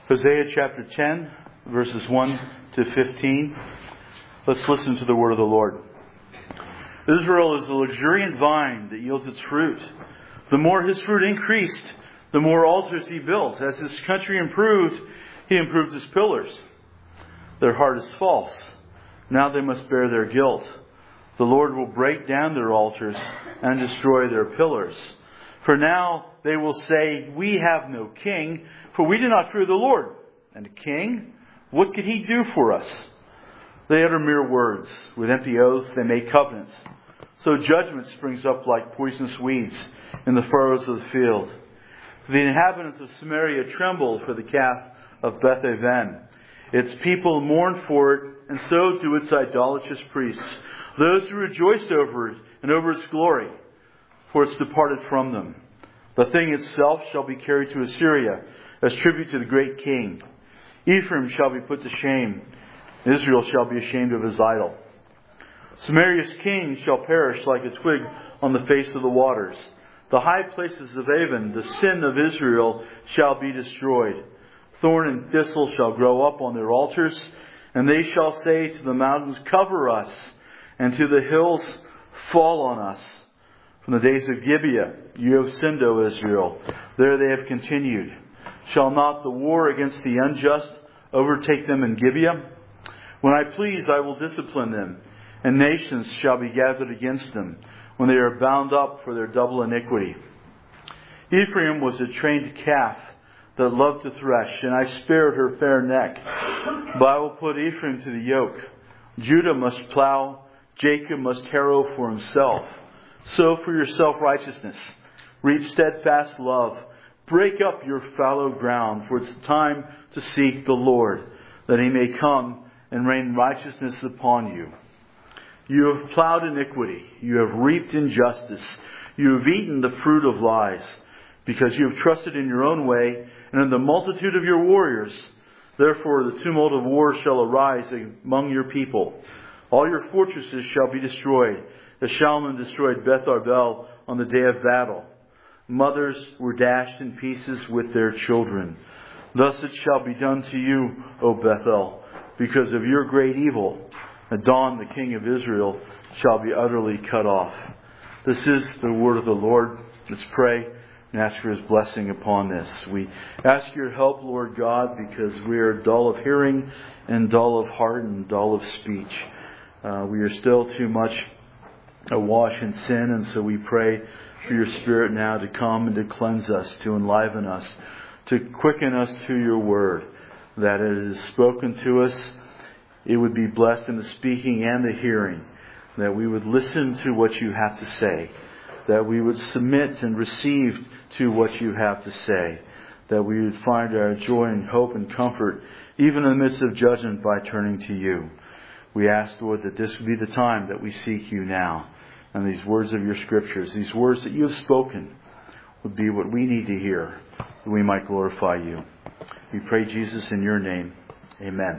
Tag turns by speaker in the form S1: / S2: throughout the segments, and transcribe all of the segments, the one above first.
S1: Hosea chapter 10, verses 1 to 15. Let's listen to the word of the Lord. Israel is a luxuriant vine that yields its fruit. The more his fruit increased, the more altars he built. As his country improved, he improved his pillars. Their heart is false. Now they must bear their guilt. The Lord will break down their altars and destroy their pillars. For now they will say, "We have no king, for we do not fear the Lord." And a king? What could he do for us? They utter mere words. With empty oaths they make covenants. So judgment springs up like poisonous weeds in the furrows of the field. The inhabitants of Samaria tremble for the calf of Beth-aven. Its people mourn for it, and so do its idolatrous priests. Those who rejoiced over it and over its glory, for it's departed from them. The thing itself shall be carried to Assyria as tribute to the great king. Ephraim shall be put to shame. Israel shall be ashamed of his idol. Samaria's king shall perish like a twig on the face of the waters. The high places of Avon, the sin of Israel, shall be destroyed. Thorn and thistle shall grow up on their altars, and they shall say to the mountains, "Cover us," and to the hills, "Fall on us." From the days of Gibeah, you have sinned, O Israel. There they have continued. Shall not the war against the unjust overtake them in Gibeah? When I please, I will discipline them, and nations shall be gathered against them, when they are bound up for their double iniquity. Ephraim was a trained calf that loved to thresh, and I spared her fair neck. But I will put Ephraim to the yoke. Judah must plow, Jacob must harrow for himself. Sow for your self-righteousness. Reap steadfast love. Break up your fallow ground, for it's time to seek the Lord, that He may come and rain righteousness upon you. You have plowed iniquity. You have reaped injustice. You have eaten the fruit of lies, because you have trusted in your own way and in the multitude of your warriors. Therefore the tumult of war shall arise among your people. All your fortresses shall be destroyed, as Shalman destroyed Beth Arbel on the day of battle. Mothers were dashed in pieces with their children. Thus it shall be done to you, O Bethel, because of your great evil. Adon, the king of Israel, shall be utterly cut off. This is the word of the Lord. Let's pray and ask for His blessing upon this. We ask your help, Lord God, because we are dull of hearing and dull of heart and dull of speech. We are still too much awash in sin, and so we pray for your Spirit now to come and to cleanse us, to enliven us, to quicken us to your word, that it is spoken to us. It would be blessed in the speaking and the hearing, that we would listen to what you have to say, that we would submit and receive to what you have to say, that we would find our joy and hope and comfort, even in the midst of judgment, by turning to you. We ask, Lord, that this would be the time that we seek you now. And these words of your scriptures, these words that you have spoken, would be what we need to hear, that we might glorify you. We pray, Jesus, in your name. Amen.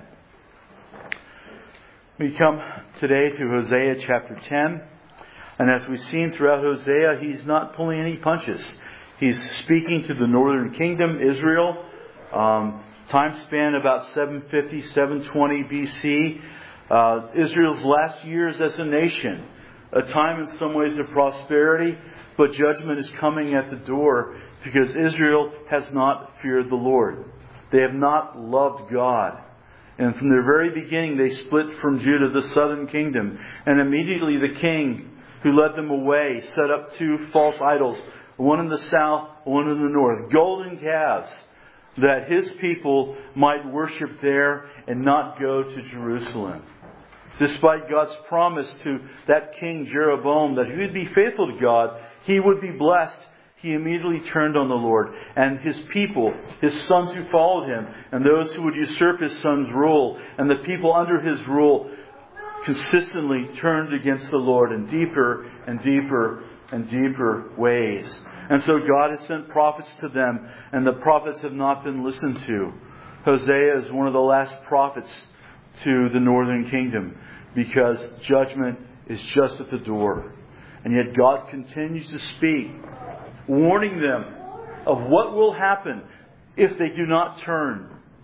S1: We come today to Hosea chapter 10. And as we've seen throughout Hosea, he's not pulling any punches. He's speaking to the northern kingdom, Israel. Time span about 750, 720 BC. Israel's last years as a nation. A time in some ways of prosperity, but judgment is coming at the door because Israel has not feared the Lord. They have not loved God. And from the very beginning they split from Judah, the southern kingdom. And immediately the king who led them away set up two false idols, one in the south, one in the north, golden calves, that his people might worship there and not go to Jerusalem. Despite God's promise to that king Jeroboam that he would be faithful to God, he would be blessed, he immediately turned on the Lord. And his people, his sons who followed him, and those who would usurp his son's rule, and the people under his rule, consistently turned against the Lord in deeper and deeper and deeper ways. And so God has sent prophets to them, and the prophets have not been listened to. Hosea is one of the last prophets to the northern kingdom, because judgment is just at the door. And yet God continues to speak, warning them of what will happen if they do not turn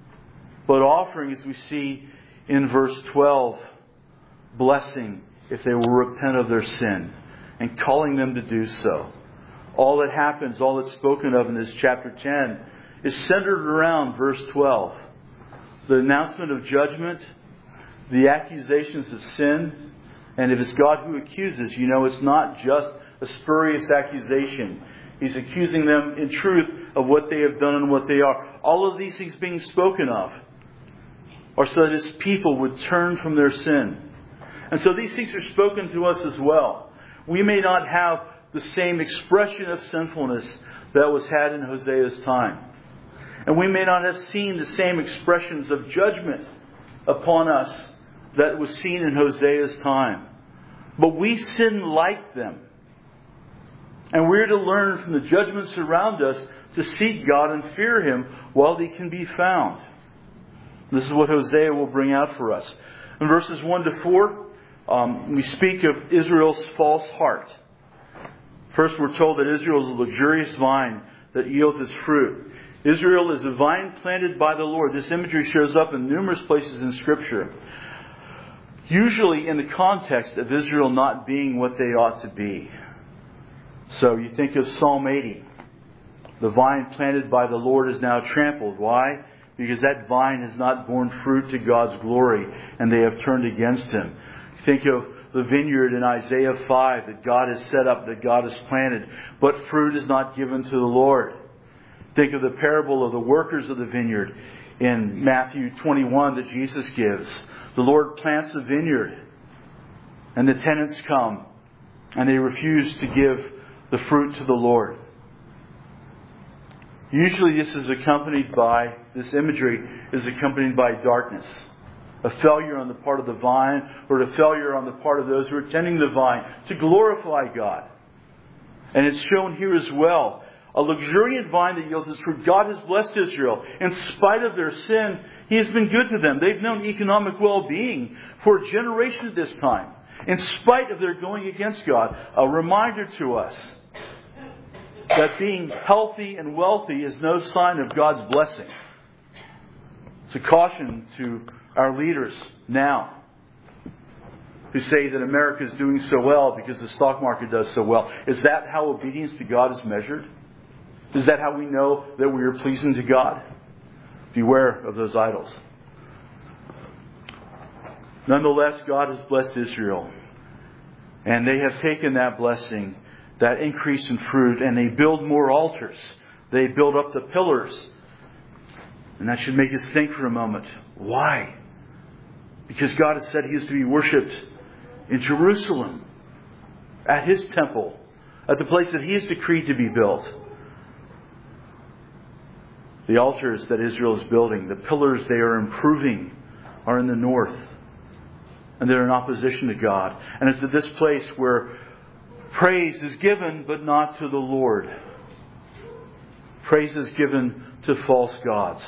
S1: But offering, as we see in verse 12, blessing if they will repent of their sin, and calling them to do so. All that happens, all that's spoken of in this chapter 10, is centered around verse 12. The announcement of judgment, the accusations of sin, and if it's God who accuses, you know it's not just a spurious accusation. He's accusing them in truth of what they have done and what they are. All of these things being spoken of are so that His people would turn from their sin. And so these things are spoken to us as well. We may not have the same expression of sinfulness that was had in Hosea's time. And we may not have seen the same expressions of judgment upon us that was seen in Hosea's time. But we sin like them. And we're to learn from the judgments around us to seek God and fear Him while He can be found. This is what Hosea will bring out for us. In verses 1 to 4, we speak of Israel's false heart. First, we're told that Israel is a luxurious vine that yields its fruit. Israel is a vine planted by the Lord. This imagery shows up in numerous places in Scripture. Usually in the context of Israel not being what they ought to be. So you think of Psalm 80. The vine planted by the Lord is now trampled. Why? Because that vine has not borne fruit to God's glory, and they have turned against Him. Think of the vineyard in Isaiah 5 that God has set up, that God has planted, but fruit is not given to the Lord. Think of the parable of the workers of the vineyard in Matthew 21 that Jesus gives. The Lord plants a vineyard, and the tenants come, and they refuse to give the fruit to the Lord. Usually this imagery is accompanied by darkness. A failure on the part of the vine, or a failure on the part of those who are tending the vine to glorify God. And it's shown here as well. A luxuriant vine that yields its fruit. God has blessed Israel. In spite of their sin, He has been good to them. They've known economic well-being for a generation at this time. In spite of their going against God. A reminder to us that being healthy and wealthy is no sign of God's blessing. It's a caution to our leaders now who say that America is doing so well because the stock market does so well. Is that how obedience to God is measured? Is that how we know that we are pleasing to God? Beware of those idols. Nonetheless, God has blessed Israel. And they have taken that blessing, that increase in fruit, and they build more altars. They build up the pillars. And that should make us think for a moment. Why? Because God has said He is to be worshipped in Jerusalem, at His temple, at the place that He has decreed to be built. The altars that Israel is building, the pillars they are improving, are in the north. And they're in opposition to God. And it's at this place where praise is given, but not to the Lord. Praise is given to false gods.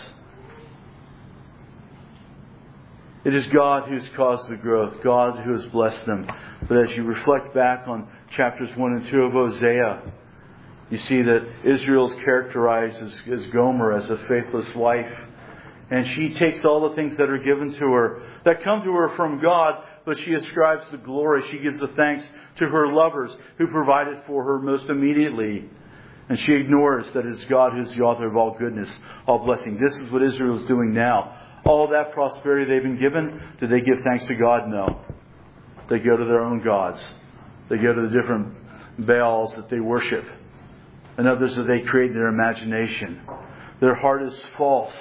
S1: It is God who's caused the growth, God who has blessed them. But as you reflect back on chapters 1 and 2 of Hosea, you see that Israel is characterized as Gomer, as a faithless wife. And she takes all the things that are given to her, that come to her from God, but she ascribes the glory. She gives the thanks to her lovers who provided for her most immediately. And she ignores that it's God who's the author of all goodness, all blessing. This is what Israel is doing now. All that prosperity they've been given, do they give thanks to God? No. They go to their own gods. They go to the different Baals that they worship, and others that they create in their imagination. Their heart is false.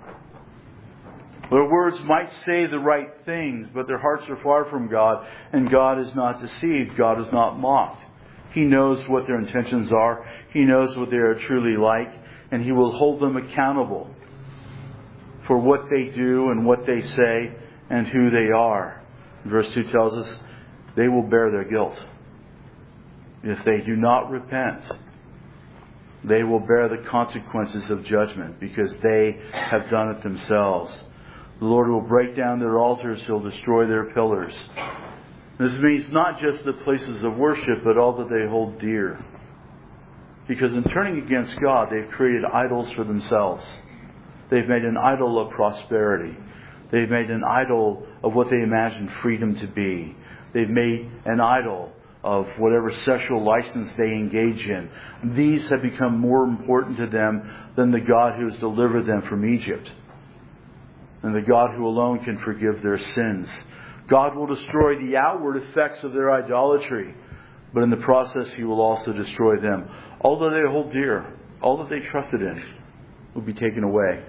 S1: Their words might say the right things, but their hearts are far from God, and God is not deceived. God is not mocked. He knows what their intentions are. He knows what they are truly like, and He will hold them accountable for what they do and what they say and who they are. Verse 2 tells us they will bear their guilt. If they do not repent, they will bear the consequences of judgment because they have done it themselves. The Lord will break down their altars. He'll destroy their pillars. This means not just the places of worship, but all that they hold dear. Because in turning against God, they've created idols for themselves. They've made an idol of prosperity. They've made an idol of what they imagine freedom to be. They've made an idol of whatever sexual license they engage in. These have become more important to them than the God who has delivered them from Egypt, and the God who alone can forgive their sins. God will destroy the outward effects of their idolatry, but in the process He will also destroy them. All that they hold dear, all that they trusted in, will be taken away.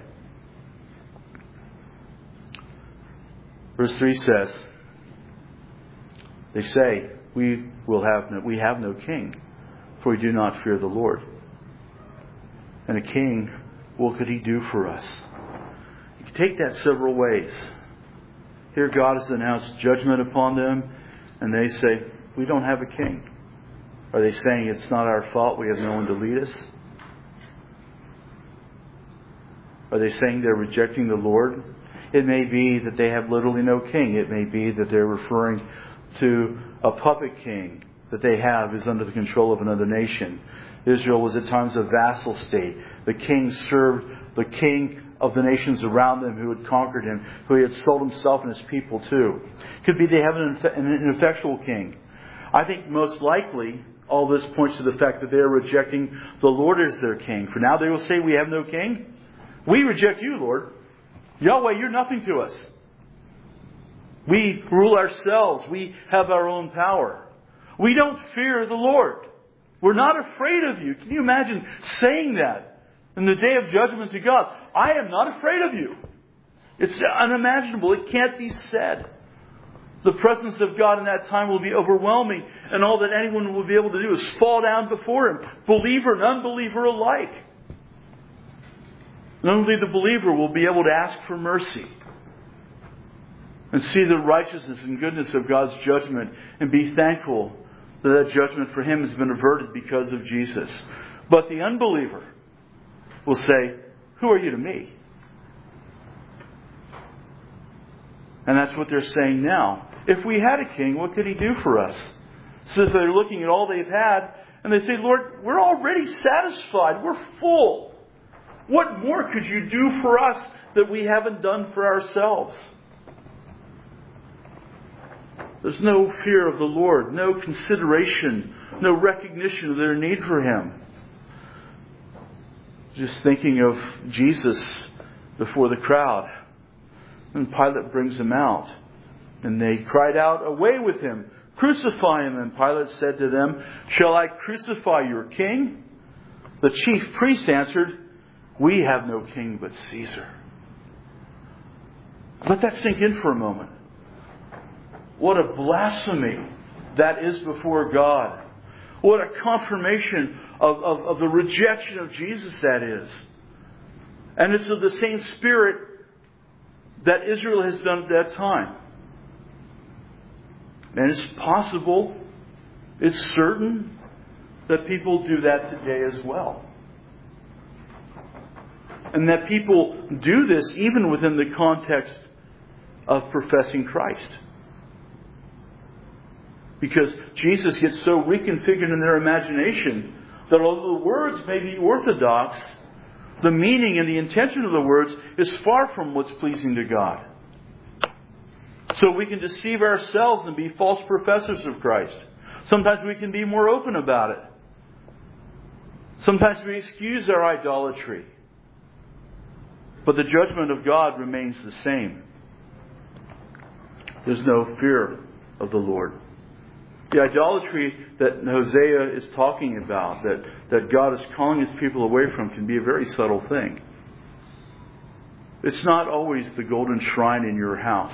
S1: Verse 3 says, they say, we have no king, for we do not fear the Lord. And a king, what could he do for us? You can take that several ways. Here God has announced judgment upon them, and they say, we don't have a king. Are they saying it's not our fault, we have no one to lead us? Are they saying they're rejecting the Lord? It may be that they have literally no king. It may be that they're referring to a puppet king that they have is under the control of another nation. Israel was at times a vassal state. The king served the king of the nations around them who had conquered him, who he had sold himself and his people to. Could be they have an ineffectual king. I think most likely all this points to the fact that they are rejecting the Lord as their king. For now they will say, we have no king. We reject you, Lord. Yahweh, you're nothing to us. We rule ourselves. We have our own power. We don't fear the Lord. We're not afraid of you. Can you imagine saying that in the day of judgment to God? I am not afraid of you. It's unimaginable. It can't be said. The presence of God in that time will be overwhelming, and all that anyone will be able to do is fall down before Him, believer and unbeliever alike. And only the believer will be able to ask for mercy and see the righteousness and goodness of God's judgment and be thankful that judgment for him has been averted because of Jesus. But the unbeliever will say, who are you to me? And that's what they're saying now. If we had a king, what could he do for us? So they're looking at all they've had and they say, Lord, we're already satisfied. We're full. What more could you do for us that we haven't done for ourselves? There's no fear of the Lord, no consideration, no recognition of their need for Him. Just thinking of Jesus before the crowd. And Pilate brings Him out. And they cried out, away with Him, crucify Him. And Pilate said to them, shall I crucify your king? The chief priest answered, we have no king but Caesar. Let that sink in for a moment. What a blasphemy that is before God. What a confirmation of the rejection of Jesus that is. And it's of the same spirit that Israel has done at that time. And it's possible, it's certain, that people do that today as well. And that people do this even within the context of professing Christ. Because Jesus gets so reconfigured in their imagination that although the words may be orthodox, the meaning and the intention of the words is far from what's pleasing to God. So we can deceive ourselves and be false professors of Christ. Sometimes we can be more open about it. Sometimes we excuse our idolatry. But the judgment of God remains the same. There's no fear of the Lord. The idolatry that Hosea is talking about, that God is calling His people away from, can be a very subtle thing. It's not always the golden shrine in your house.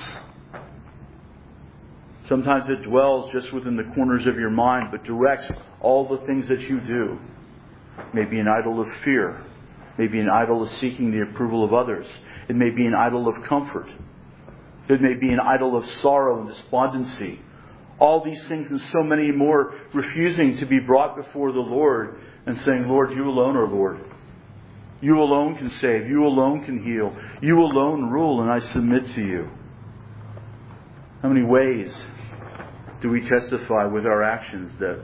S1: Sometimes it dwells just within the corners of your mind, but directs all the things that you do. It may be an idol of fear. It may be an idol of seeking the approval of others. It may be an idol of comfort. It may be an idol of sorrow and despondency. All these things and so many more, refusing to be brought before the Lord and saying, Lord, you alone are Lord. You alone can save. You alone can heal. You alone rule, and I submit to you. How many ways do we testify with our actions that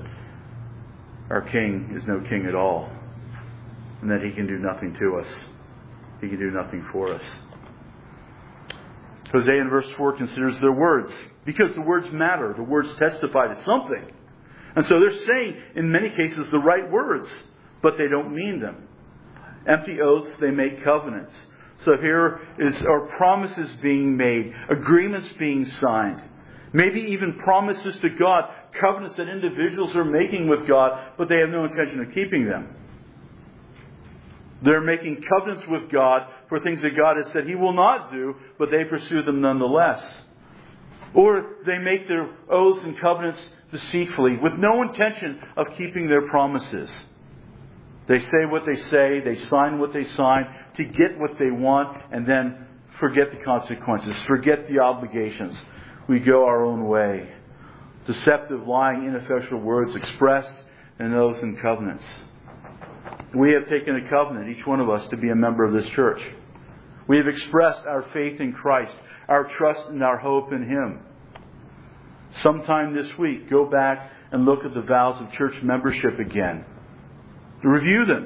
S1: our King is no king at all, and that He can do nothing to us? He can do nothing for us. Hosea in verse 4 considers their words, because the words matter. The words testify to something. And so they're saying, in many cases, the right words, but they don't mean them. Empty oaths, they make covenants. So here are promises being made, agreements being signed, maybe even promises to God, covenants that individuals are making with God, but they have no intention of keeping them. They're making covenants with God for things that God has said He will not do, but they pursue them nonetheless. Or they make their oaths and covenants deceitfully, with no intention of keeping their promises. They say what they say, they sign what they sign to get what they want, and then forget the consequences, forget the obligations. We go our own way. Deceptive, lying, ineffectual words expressed in oaths and covenants. We have taken a covenant, each one of us, to be a member of this church. We have expressed our faith in Christ, our trust and our hope in Him. Sometime this week, go back and look at the vows of church membership again. Review them.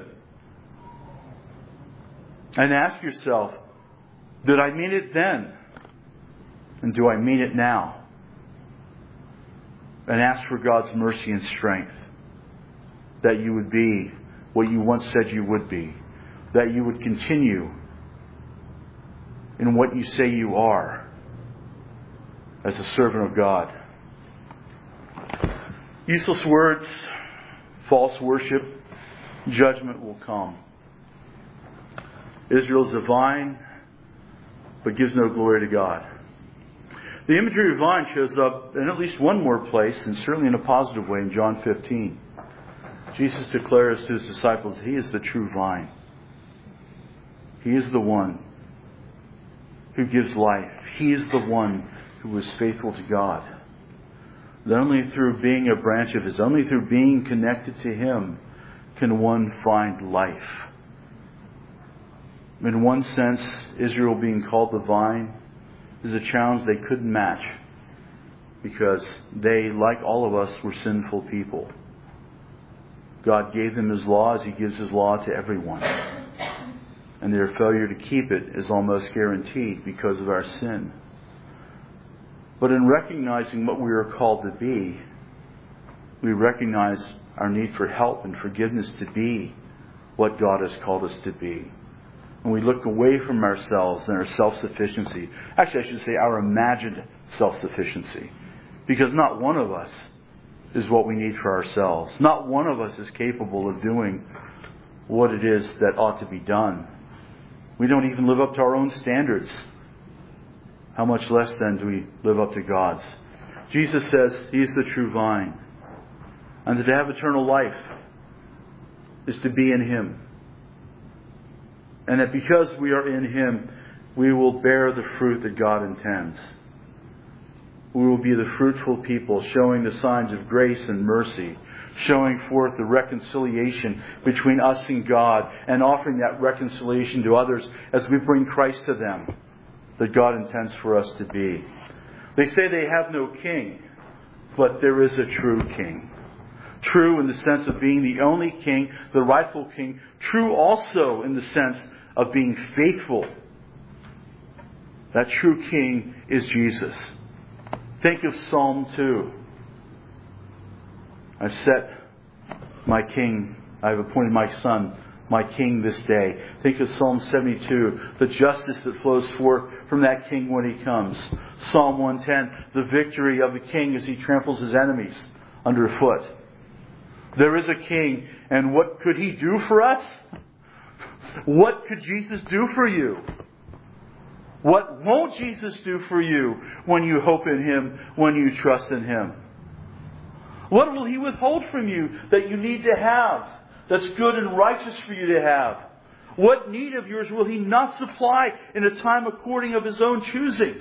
S1: And ask yourself, did I mean it then? And do I mean it now? And ask for God's mercy and strength. That you would be what you once said you would be. That you would continue in what you say you are as a servant of God. Useless words, false worship, judgment will come. Israel is a vine, but gives no glory to God. The imagery of vine shows up in at least one more place, and certainly in a positive way, in John 15. Jesus declares to His disciples, He is the true vine. He is the one who gives life. He is the one who is faithful to God. That only through being a branch of His, only through being connected to Him, can one find life. In one sense, Israel being called the vine is a challenge they couldn't match, because they, like all of us, were sinful people. God gave them His law as He gives His law to everyone. And their failure to keep it is almost guaranteed because of our sin. But in recognizing what we are called to be, we recognize our need for help and forgiveness to be what God has called us to be. When we look away from ourselves and our self-sufficiency, actually I should say our imagined self-sufficiency, because not one of us is what we need for ourselves. Not one of us is capable of doing what it is that ought to be done. We don't even live up to our own standards. How much less then do we live up to God's? Jesus says He is the true vine. And to have eternal life is to be in Him. And that because we are in Him, we will bear the fruit that God intends. We will be the fruitful people, showing the signs of grace and mercy, showing forth the reconciliation between us and God, and offering that reconciliation to others as we bring Christ to them, that God intends for us to be. They say they have no king, but there is a true king. True in the sense of being the only king, the rightful king. True also in the sense of being faithful. That true king is Jesus. Think of Psalm 2. I've set my king, I have appointed my son, my king this day. Think of Psalm 72, the justice that flows forth from that king when He comes. Psalm 110, the victory of the king as he tramples his enemies underfoot. There is a king, and what could He do for us? What could Jesus do for you? What won't Jesus do for you when you hope in Him, when you trust in Him? What will He withhold from you that you need to have, that's good and righteous for you to have? What need of yours will He not supply in a time according of His own choosing?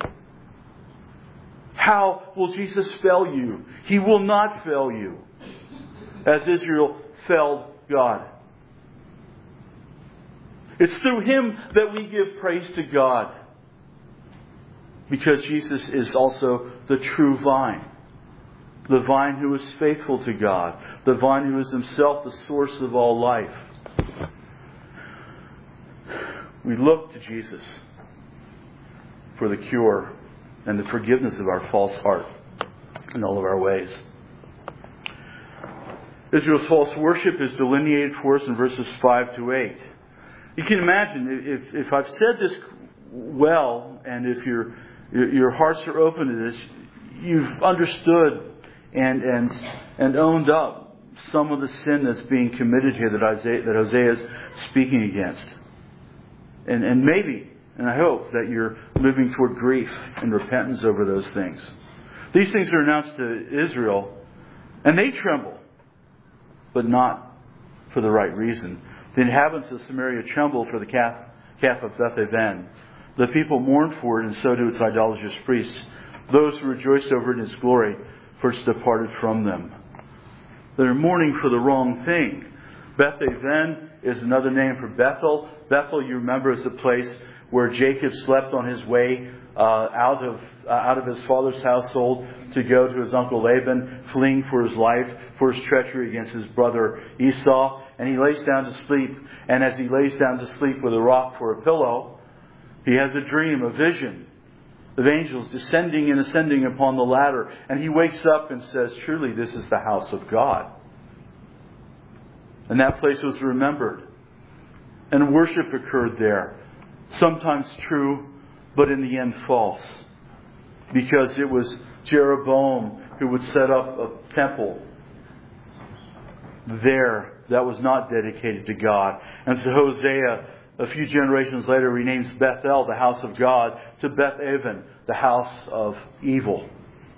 S1: How will Jesus fail you? He will not fail you, as Israel failed God. It's through Him that we give praise to God, because Jesus is also the true vine. The vine who is faithful to God. The vine who is Himself the source of all life. we look to Jesus for the cure and the forgiveness of our false heart in all of our ways. Israel's false worship is delineated for us in verses 5 to 8. You can imagine, if I've said this well, and if your hearts are open to this, you've understood and owned up some of the sin that's being committed here that Hosea is speaking against. And maybe, and I hope, that you're moving toward grief and repentance over those things. These things are announced to Israel, and they tremble, but not for the right reason. The inhabitants of Samaria tremble for the calf of Beth-aven. The people mourn for it, and so do its idolatrous priests. Those who rejoiced over it in its glory, for it's departed from them. They're mourning for the wrong thing. Beth-aven is another name for Bethel. Bethel, you remember, is the place where Jacob slept on his way out of his father's household to go to his uncle Laban, fleeing for his life, for his treachery against his brother Esau. And he lays down to sleep. And as he lays down to sleep with a rock for a pillow, he has a dream, a vision of angels descending and ascending upon the ladder. And he wakes up and says, truly, this is the house of God. And that place was remembered. And worship occurred there. Sometimes true, but in the end false. Because it was Jeroboam who would set up a temple there that was not dedicated to God. And so Hosea, a few generations later, renames Bethel, the house of God, to Beth-aven, the house of evil.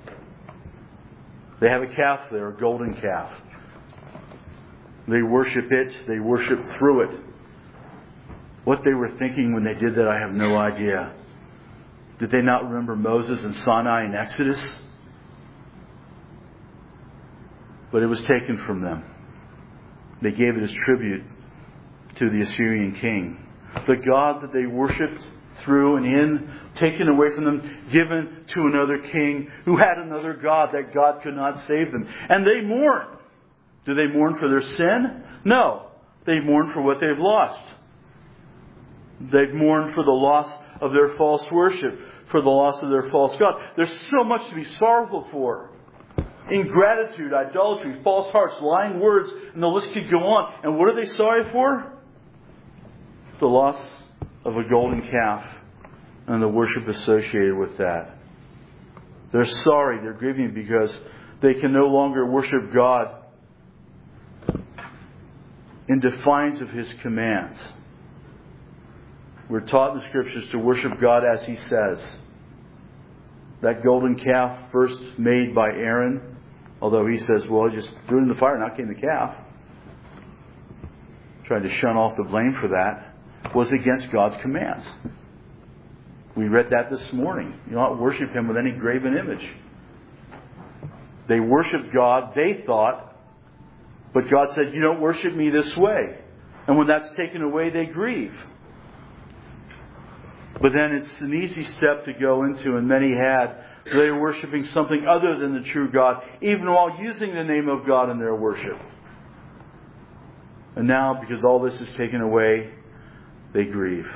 S1: They have a calf there, a golden calf. They worship it. They worship through it. What they were thinking when they did that, I have no idea. Did they not remember Moses and Sinai in Exodus? But it was taken from them. They gave it as tribute to the Assyrian king. The God that they worshipped through and in, taken away from them, given to another king who had another God, that God could not save them. And they mourn. Do they mourn for their sin? No. They mourn for what they've lost. They've mourned for the loss of their false worship, for the loss of their false God. There's so much to be sorrowful for. Ingratitude, idolatry, false hearts, lying words, and the list could go on. And what are they sorry for? The loss of a golden calf and the worship associated with that. They're sorry, they're grieving because they can no longer worship God in defiance of His commands. We're taught in the Scriptures to worship God as He says. That golden calf, first made by Aaron, although he says, well, just threw it in the fire and out came the calf. Tried to shun off the blame for that. Was against God's commands. We read that this morning. You don't worship Him with any graven image. They worshiped God, they thought, but God said, you don't worship me this way. And when that's taken away, they grieve. But then it's an easy step to go into, and many had. They were worshiping something other than the true God, even while using the name of God in their worship. And now, because all this is taken away, they grieve.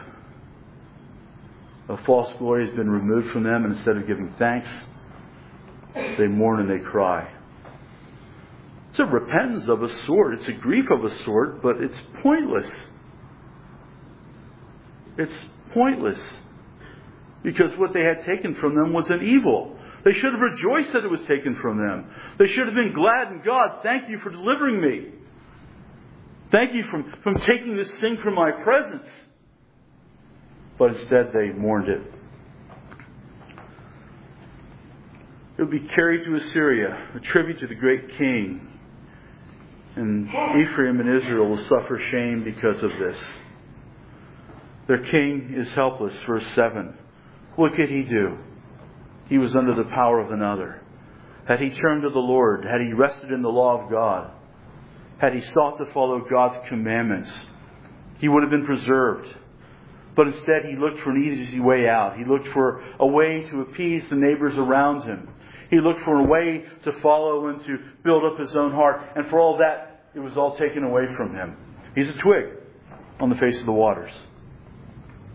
S1: A false glory has been removed from them, and instead of giving thanks, they mourn and they cry. It's a repentance of a sort. It's a grief of a sort, but it's pointless. It's pointless. Because what they had taken from them was an evil. They should have rejoiced that it was taken from them. They should have been glad in God. Thank you for delivering me. Thank you from taking this thing from my presence. But instead they mourned it. It will be carried to Assyria, a tribute to the great king. And Ephraim and Israel will suffer shame because of this. Their king is helpless, verse 7. What could he do? He was under the power of another. Had he turned to the Lord, had he rested in the law of God, had he sought to follow God's commandments, he would have been preserved. But instead he looked for an easy way out. He looked for a way to appease the neighbors around him. He looked for a way to follow and to build up his own heart. And for all that, it was all taken away from him. He's a twig on the face of the waters.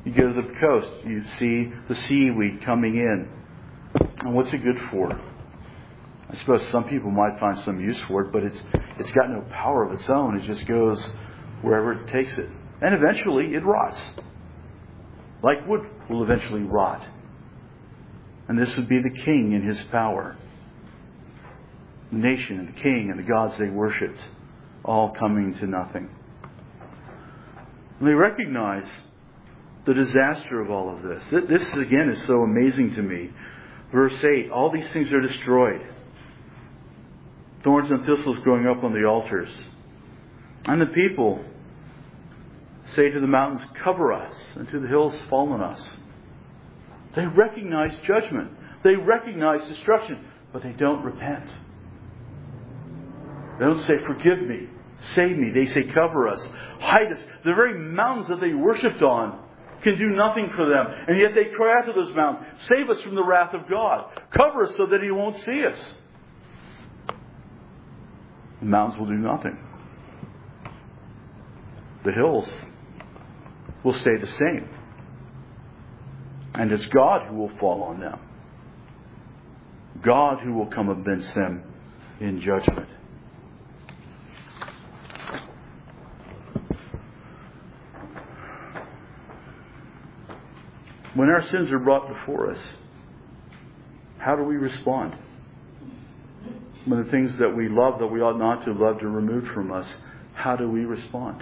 S1: You go to the coast, you see the seaweed coming in. And what's it good for? I suppose some people might find some use for it, but it's got no power of its own. It just goes wherever it takes it. And eventually it rots. Like wood will eventually rot. And this would be the king in his power. The nation and the king and the gods they worshipped, all coming to nothing. And they recognize the disaster of all of this. This again is so amazing to me. Verse 8, all these things are destroyed. Thorns and thistles growing up on the altars. And the people say to the mountains, cover us, and to the hills, fall on us. They recognize judgment. They recognize destruction, but they don't repent. They don't say, forgive me, save me. They say, cover us, hide us. The very mountains that they worshipped on can do nothing for them. And yet they cry out to those mountains, save us from the wrath of God. Cover us so that He won't see us. The mountains will do nothing. The hills will stay the same. And it's God who will fall on them. God who will come against them in judgment. When our sins are brought before us, how do we respond? When the things that we love that we ought not to love are removed from us, how do we respond?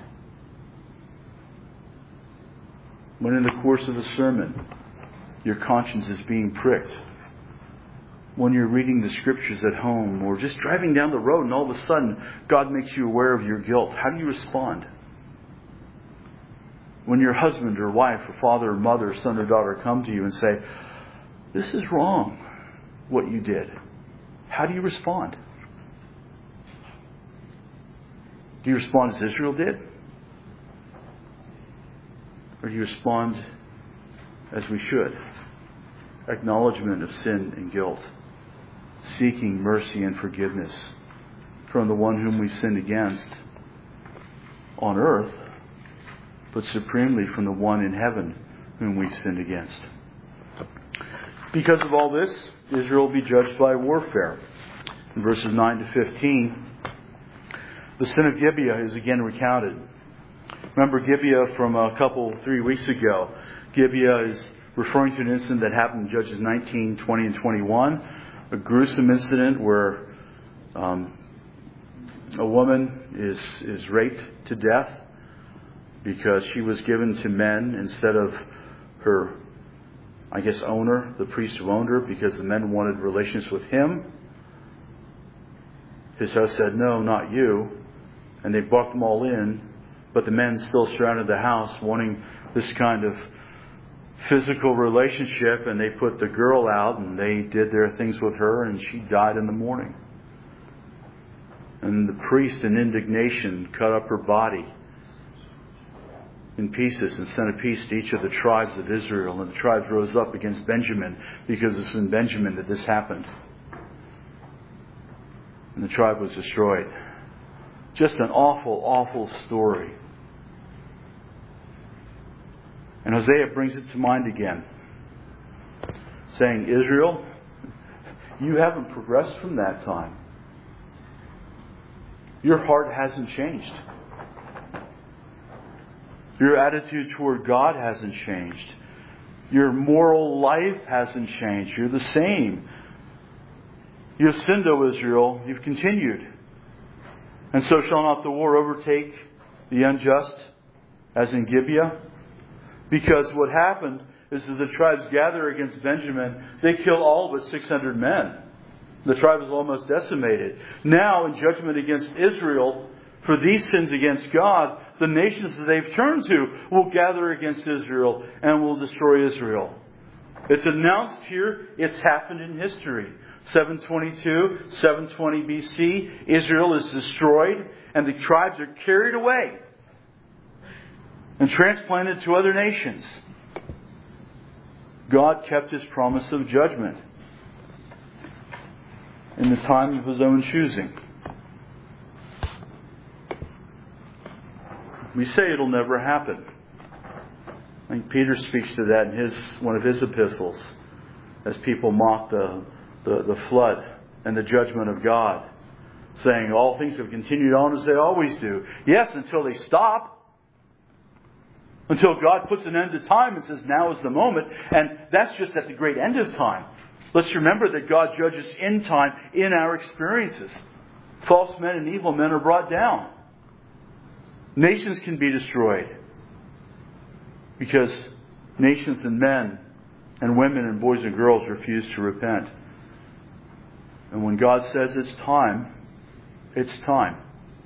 S1: When in the course of a sermon, your conscience is being pricked. When you're reading the scriptures at home or just driving down the road and all of a sudden God makes you aware of your guilt, how do you respond? When your husband or wife or father or mother or son or daughter come to you and say, this is wrong, what you did. How do you respond? Do you respond as Israel did? Or do you respond as we should? Acknowledgement of sin and guilt. Seeking mercy and forgiveness from the one whom we've sinned against on earth, but supremely from the one in heaven whom we've sinned against. Because of all this, Israel will be judged by warfare. In verses 9 to 15, the sin of Gibeah is again recounted. Remember Gibeah from 3 weeks ago. Gibeah is referring to an incident that happened in Judges 19, 20, and 21. A gruesome incident where a woman is raped to death because she was given to men instead of her, owner, the priest who owned her, because the men wanted relations with him. His host said, no, not you. And they brought them all in, but the men still surrounded the house wanting this kind of physical relationship, and they put the girl out and they did their things with her, and she died in the morning. And the priest in indignation cut up her body in pieces and sent a piece to each of the tribes of Israel. And the tribes rose up against Benjamin because it's in Benjamin that this happened. And the tribe was destroyed. Just an awful, awful story. And Hosea brings it to mind again, saying, Israel, you haven't progressed from that time. Your heart hasn't changed. Your attitude toward God hasn't changed. Your moral life hasn't changed. You're the same. You have sinned, O Israel. You've continued. And so shall not the war overtake the unjust, as in Gibeah? Because what happened is as the tribes gather against Benjamin, they kill all but 600 men. The tribe is almost decimated. Now, in judgment against Israel, for these sins against God, the nations that they've turned to will gather against Israel and will destroy Israel. It's announced here. It's happened in history. 722, 720 BC, Israel is destroyed and the tribes are carried away and transplanted to other nations. God kept His promise of judgment in the time of His own choosing. We say it'll never happen. think Peter speaks to that in one of his epistles, as people mock the flood and the judgment of God, saying all things have continued on as they always do. Yes, until they stop. Until God puts an end to time and says, now is the moment. And that's just at the great end of time. Let's remember that God judges in time in our experiences. False men and evil men are brought down. Nations can be destroyed because nations and men and women and boys and girls refuse to repent. And when God says it's time, it's time.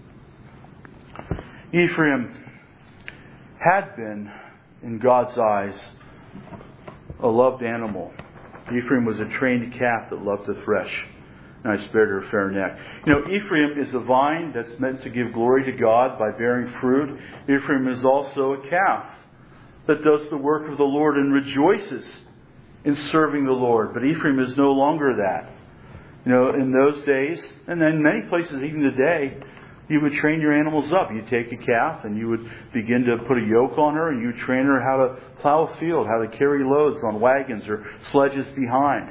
S1: Ephraim had been, in God's eyes, a loved animal. Ephraim was a trained calf that loved to thresh, and I spared her fair neck. Ephraim is a vine that's meant to give glory to God by bearing fruit. Ephraim is also a calf that does the work of the Lord and rejoices in serving the Lord. But Ephraim is no longer that. In those days, and in many places even today, you would train your animals up. You'd take a calf and you would begin to put a yoke on her, and you would train her how to plow a field, how to carry loads on wagons or sledges behind.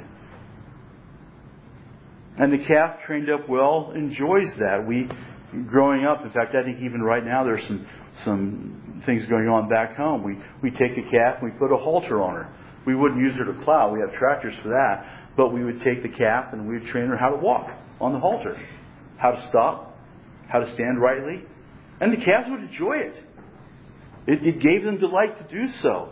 S1: And the calf trained up well enjoys that. Growing up, in fact, I think even right now there's some things going on back home. We take a calf and we put a halter on her. We wouldn't use her to plow. We have tractors for that. But we would take the calf and we would train her how to walk on the halter, how to stop, how to stand rightly. And the calves would enjoy it. It gave them delight to do so.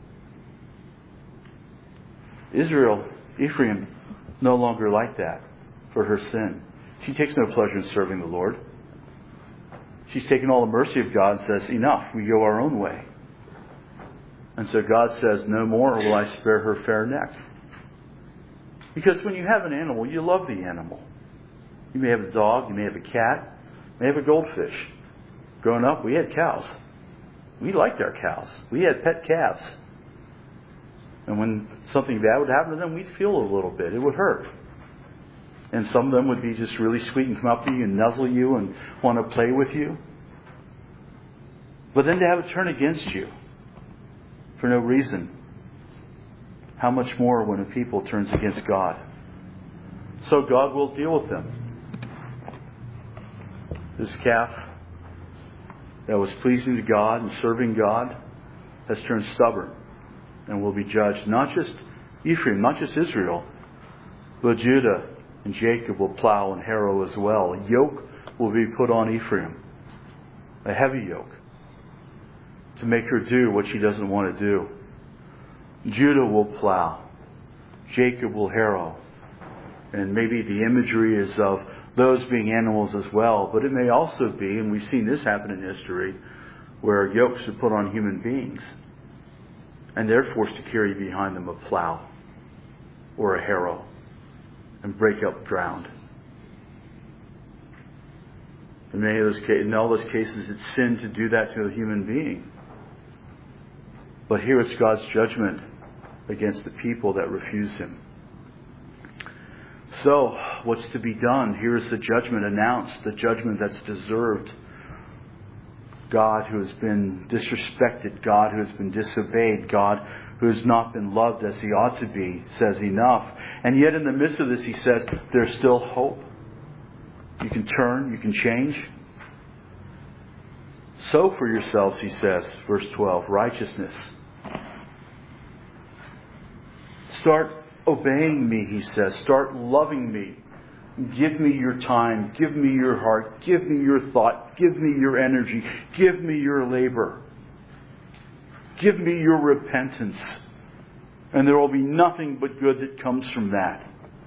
S1: Ephraim, no longer like that for her sin. She takes no pleasure in serving the Lord. She's taken all the mercy of God and says, enough, we go our own way. And so God says, no more will I spare her fair neck. Because when you have an animal, you love the animal. You may have a dog, you may have a cat, you may have a goldfish. Growing up, we had cows. We liked our cows. We had pet calves. And when something bad would happen to them, we'd feel a little bit. It would hurt. And some of them would be just really sweet and come up to you and nuzzle you and want to play with you. But then to have it turn against you for no reason. How much more when a people turns against God? So God will deal with them. This calf that was pleasing to God and serving God has turned stubborn and will be judged. Not just Ephraim, not just Israel, but Judah and Jacob will plow and harrow as well. A yoke will be put on Ephraim, a heavy yoke, to make her do what she doesn't want to do. Judah will plow. Jacob will harrow. And maybe the imagery is of those being animals as well. But it may also be, and we've seen this happen in history, where yokes are put on human beings. And they're forced to carry behind them a plow or a harrow and break up ground. In all those cases, it's sin to do that to a human being. But here it's God's judgment against the people that refuse Him. So, what's to be done? Here is the judgment announced, the judgment that's deserved. God who has been disrespected, God who has been disobeyed, God who has not been loved as He ought to be, says enough. And yet in the midst of this, He says, there's still hope. You can turn, you can change. Sow for yourselves, He says, verse 12, righteousness. Start obeying me, He says. Start loving me. Give me your time. Give me your heart. Give me your thought. Give me your energy. Give me your labor. Give me your repentance. And there will be nothing but good that comes from that.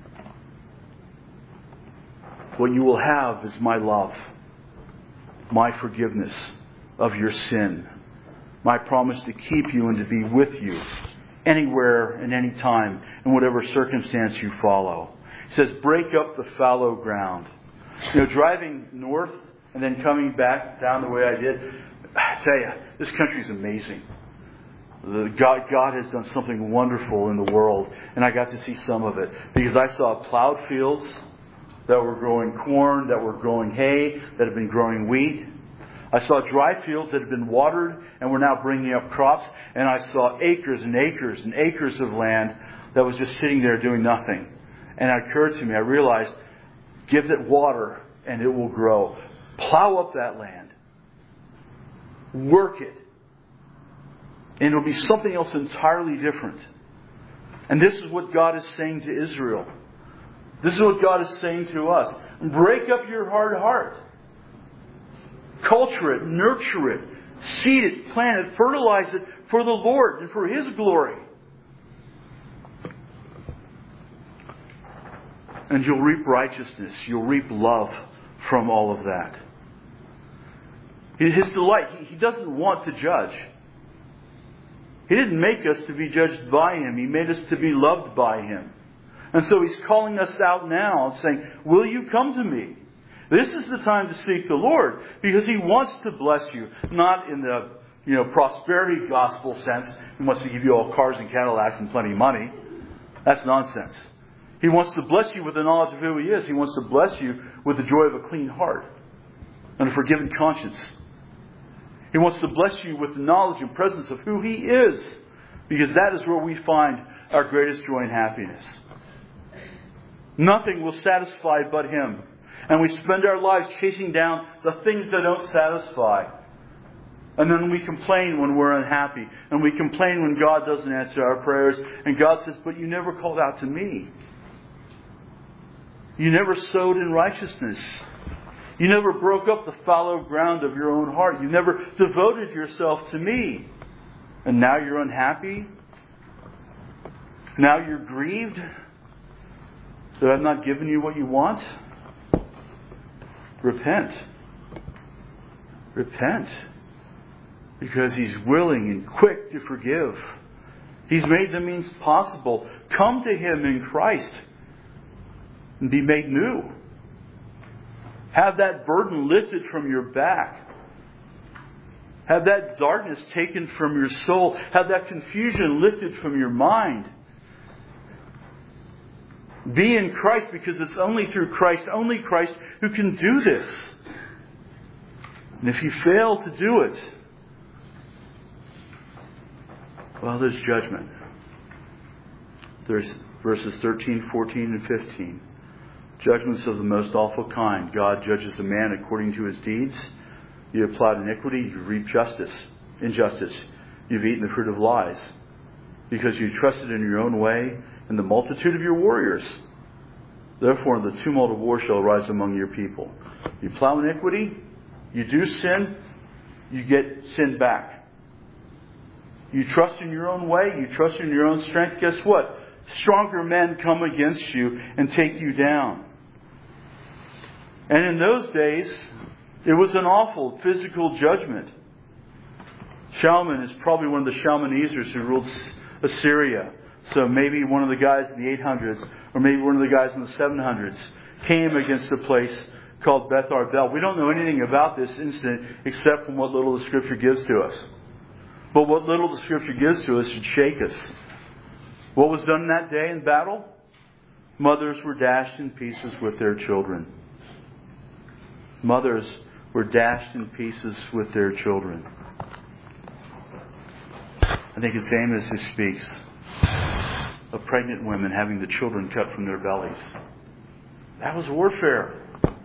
S1: What you will have is my love, my forgiveness of your sin, my promise to keep you and to be with you anywhere and any time in whatever circumstance you follow. He says, break up the fallow ground. Driving north and then coming back down the way I did, I tell you, this country is amazing. God has done something wonderful in the world, and I got to see some of it because I saw plowed fields that were growing corn, that were growing hay, that had been growing wheat. I saw dry fields that had been watered and were now bringing up crops. And I saw acres and acres and acres of land that was just sitting there doing nothing. And it occurred to me, I realized, give it water and it will grow. Plow up that land. Work it. And it'll be something else entirely different. And this is what God is saying to Israel. This is what God is saying to us. Break up your hard heart. Culture it, nurture it, seed it, plant it, fertilize it for the Lord and for His glory. And you'll reap righteousness. You'll reap love from all of that. His delight. He doesn't want to judge. He didn't make us to be judged by Him. He made us to be loved by Him. And so He's calling us out now and saying, will you come to me? This is the time to seek the Lord, because He wants to bless you. Not in the prosperity gospel sense. He wants to give you all cars and Cadillacs and plenty of money. That's nonsense. He wants to bless you with the knowledge of who He is. He wants to bless you with the joy of a clean heart and a forgiven conscience. He wants to bless you with the knowledge and presence of who He is, because that is where we find our greatest joy and happiness. Nothing will satisfy but Him. And we spend our lives chasing down the things that don't satisfy. And then we complain when we're unhappy. And we complain when God doesn't answer our prayers. And God says, but you never called out to me. You never sowed in righteousness. You never broke up the fallow ground of your own heart. You never devoted yourself to me. And now you're unhappy? Now you're grieved that I've not given you what you want? Repent. Repent. Because He's willing and quick to forgive. He's made the means possible. Come to Him in Christ and be made new. Have that burden lifted from your back. Have that darkness taken from your soul. Have that confusion lifted from your mind. Be in Christ, because it's only through Christ, only Christ, who can do this. And if you fail to do it, well, there's judgment. There's verses 13, 14, and 15. Judgments of the most awful kind. God judges a man according to his deeds. You have plowed iniquity, you reap injustice. You've eaten the fruit of lies, because you trusted in your own way and the multitude of your warriors. Therefore, the tumult of war shall rise among your people. You plow iniquity, you do sin, you get sin back. You trust in your own way, you trust in your own strength. Guess what? Stronger men come against you and take you down. And in those days, it was an awful physical judgment. Shalman is probably one of the Shalmanesers who ruled Assyria. So maybe one of the guys in the 800s, or maybe one of the guys in the 700s, came against a place called Beth Arbel. We don't know anything about this incident except from what little the Scripture gives to us. But what little the Scripture gives to us should shake us. What was done that day in battle? Mothers were dashed in pieces with their children. Mothers were dashed in pieces with their children. I think it's Amos who speaks of pregnant women having the children cut from their bellies. That was warfare.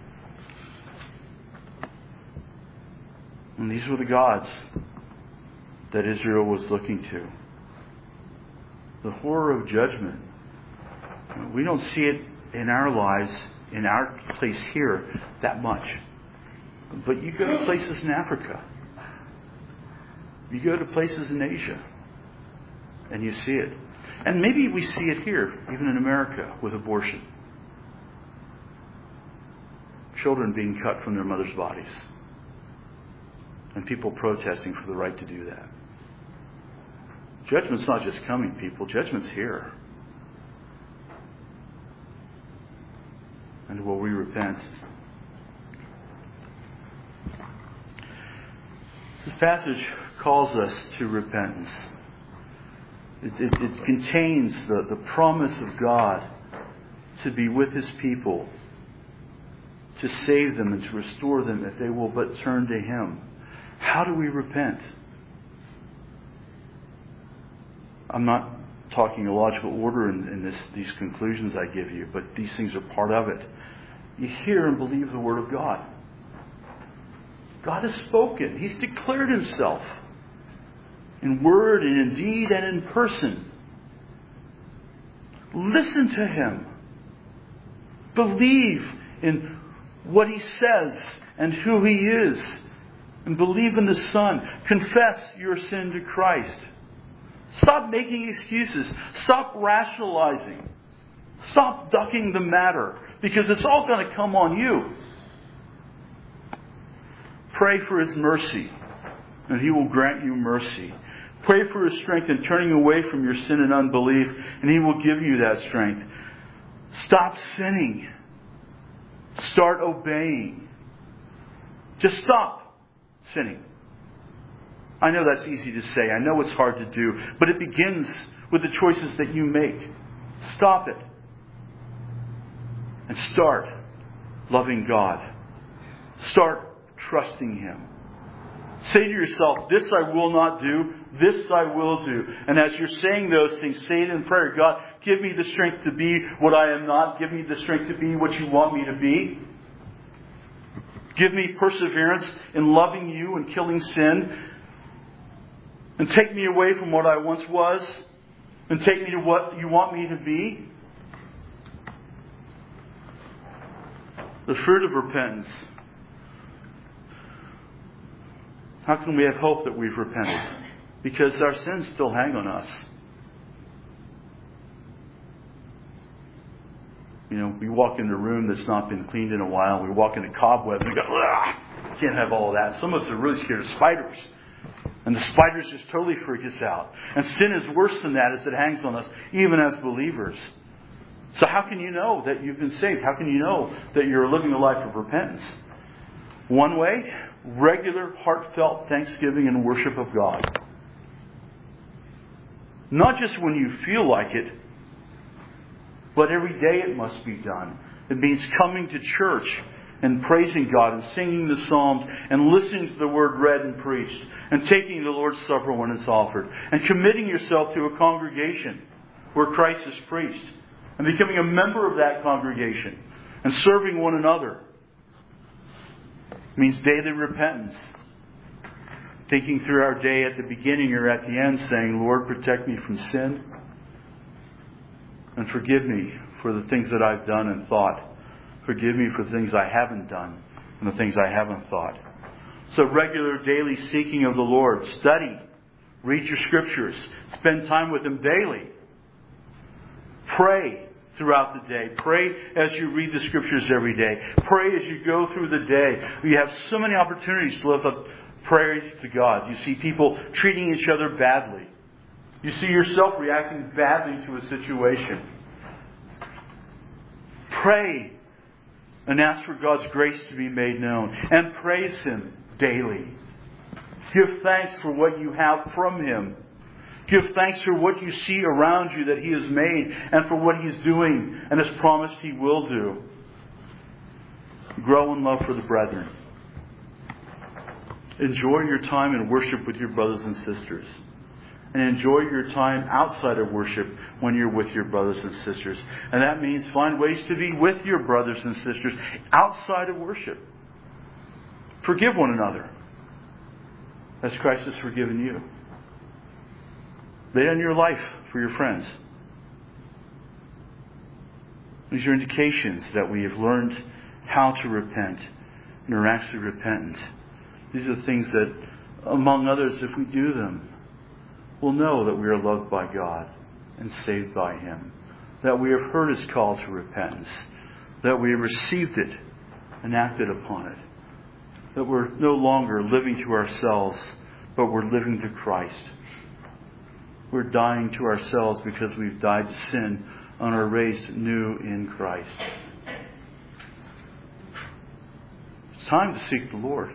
S1: And these were the gods that Israel was looking to. The horror of judgment. We don't see it in our lives, in our place here, that much. But you go to places in Africa. You go to places in Asia. And you see it. And maybe we see it here, even in America, with abortion. Children being cut from their mothers' bodies. And people protesting for the right to do that. Judgment's not just coming, people. Judgment's here. And will we repent? This passage calls us to repentance. It contains the promise of God to be with His people, to save them and to restore them if they will but turn to Him. How do we repent? I'm not talking a logical order in these conclusions I give you, but these things are part of it. You hear and believe the Word of God. God has spoken. He's declared Himself in word and in deed and in person. Listen to Him. Believe in what He says and who He is. And believe in the Son. Confess your sin to Christ. Stop making excuses. Stop rationalizing. Stop ducking the matter. Because it's all going to come on you. Pray for His mercy. And He will grant you mercy. Pray for His strength in turning away from your sin and unbelief. And He will give you that strength. Stop sinning. Start obeying. Just stop sinning. I know that's easy to say. I know it's hard to do. But it begins with the choices that you make. Stop it. And start loving God. Start trusting Him. Say to yourself, this I will not do. This I will do. And as you're saying those things, say it in prayer. God, give me the strength to be what I am not. Give me the strength to be what you want me to be. Give me perseverance in loving you and killing sin. And take me away from what I once was. And take me to what you want me to be. The fruit of repentance. How can we have hope that we've repented? Because our sins still hang on us. You know, we walk into a room that's not been cleaned in a while. We walk into cobwebs and we go, ugh, can't have all of that. Some of us are really scared of spiders. And the spiders just totally freak us out. And sin is worse than that as it hangs on us, even as believers. So how can you know that you've been saved? How can you know that you're living a life of repentance? One way, regular, heartfelt thanksgiving and worship of God. Not just when you feel like it, but every day it must be done. It means coming to church and praising God and singing the Psalms and listening to the Word read and preached and taking the Lord's Supper when it's offered and committing yourself to a congregation where Christ is preached and becoming a member of that congregation and serving one another. It means daily repentance. Thinking through our day at the beginning or at the end, saying, Lord, protect me from sin and forgive me for the things that I've done and thought. Forgive me for the things I haven't done and the things I haven't thought. So regular daily seeking of the Lord. Study. Read your scriptures. Spend time with Him daily. Pray throughout the day. Pray as you read the scriptures every day. Pray as you go through the day. You have so many opportunities to lift up praise to God. You see people treating each other badly. You see yourself reacting badly to a situation. Pray and ask for God's grace to be made known. And praise Him daily. Give thanks for what you have from Him. Give thanks for what you see around you that He has made and for what He's doing and has promised He will do. Grow in love for the brethren. Enjoy your time in worship with your brothers and sisters. And enjoy your time outside of worship when you're with your brothers and sisters. And that means find ways to be with your brothers and sisters outside of worship. Forgive one another as Christ has forgiven you. Lay down your life for your friends. These are indications that we have learned how to repent and are actually repentant. These are things that, among others, if we do them, we'll know that we are loved by God and saved by Him. That we have heard His call to repentance. That we have received it and acted upon it. That we're no longer living to ourselves, but we're living to Christ. We're dying to ourselves because we've died to sin and are raised new in Christ. It's time to seek the Lord.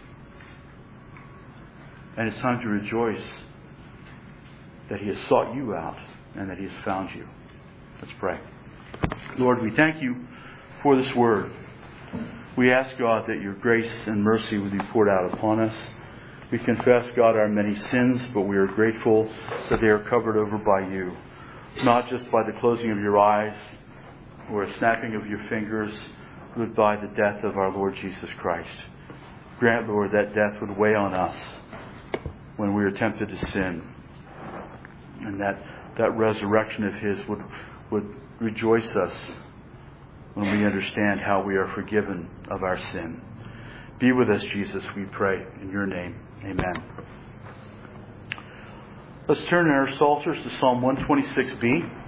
S1: And it's time to rejoice that He has sought you out and that He has found you. Let's pray. Lord, we thank You for this word. We ask, God, that Your grace and mercy would be poured out upon us. We confess, God, our many sins, but we are grateful that they are covered over by you. Not just by the closing of your eyes or a snapping of your fingers, but by the death of our Lord Jesus Christ. Grant, Lord, that death would weigh on us when we are tempted to sin. And that resurrection of His would rejoice us when we understand how we are forgiven of our sin. Be with us, Jesus, we pray. In your name, amen. Let's turn in our Psalters to Psalm 126b.